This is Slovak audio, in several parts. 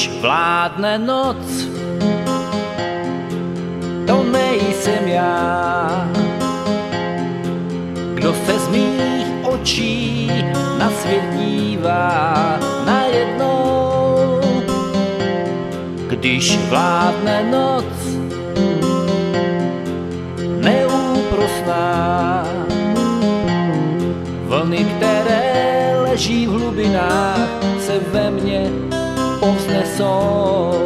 Když vládne noc, to nejsem já. Kdo se z mých očí na svět dívá najednou. Když vládne noc, neúprosná, vlny, které leží v hlubinách, se ve mně povznesou.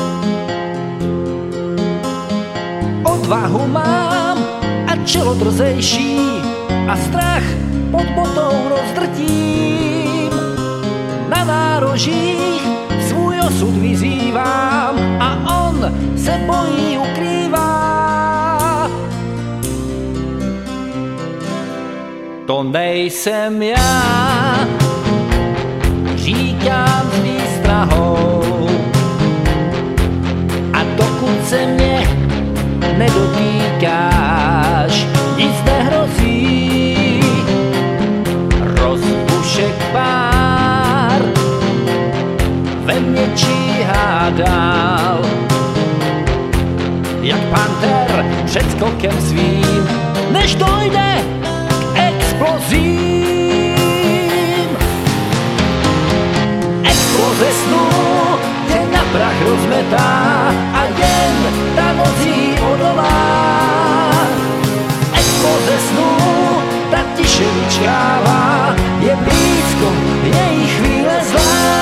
Odvahu mám a čelo drzejší a strach pod botou rozdrtím. Na nárožích svůj osud vyzývám a on se bojí, ukrývá. To nejsem já, říkám s výstrahou. A dokud se mě nedotýkáš, nic nehrozí. Rozpušek pár ve mně číhá dál, jak panter před skokem svým, než dojde k explozím. Exploze snů tě na prach rozmetá a jen ta noc jí odolá. Exploze snů ta tiše vyčkává, je blízko její chvíle zlá.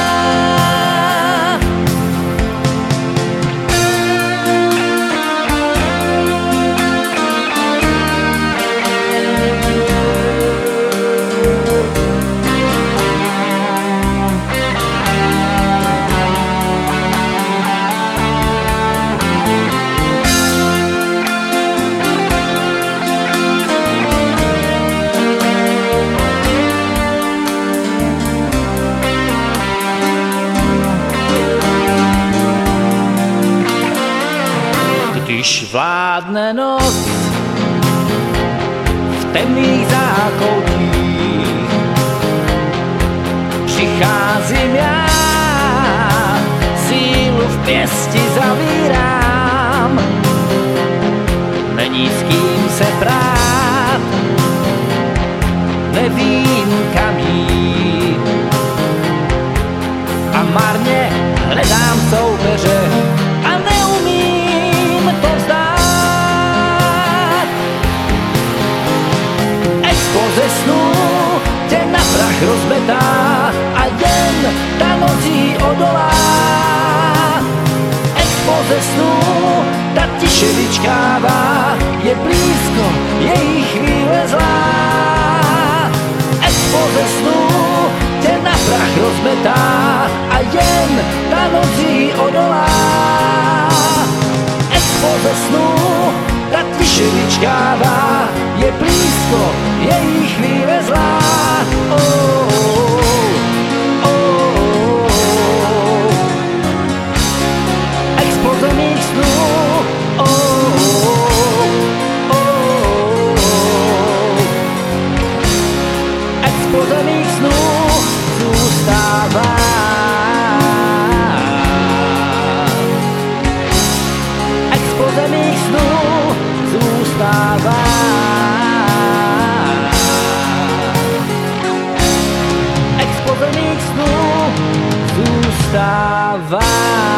Když vládne noc v temných zákoutích, přicházím já, sílu v pěsti zavírám. Není s kým se prát, nevím kam jít a marně hledám soupeře a neumím to vzdát. Exploze snů tě na prach rozmetá a jen ta noc jí odolá. Exploze snů ta tiše vyčkává, je blízko její chvíle zlá. Exploze snů tě na prach rozmetá a jen ta noc jí odolá. Exploze snů ta tiše vyčkává, je blízko její chvíle zlá. Oh, oh, oh, oh. Exploze mých snů. Oh, oh, oh, oh. Exploze mých snů zůstává. Exploze mých snů zůstává. Exploze mých snů zůstává.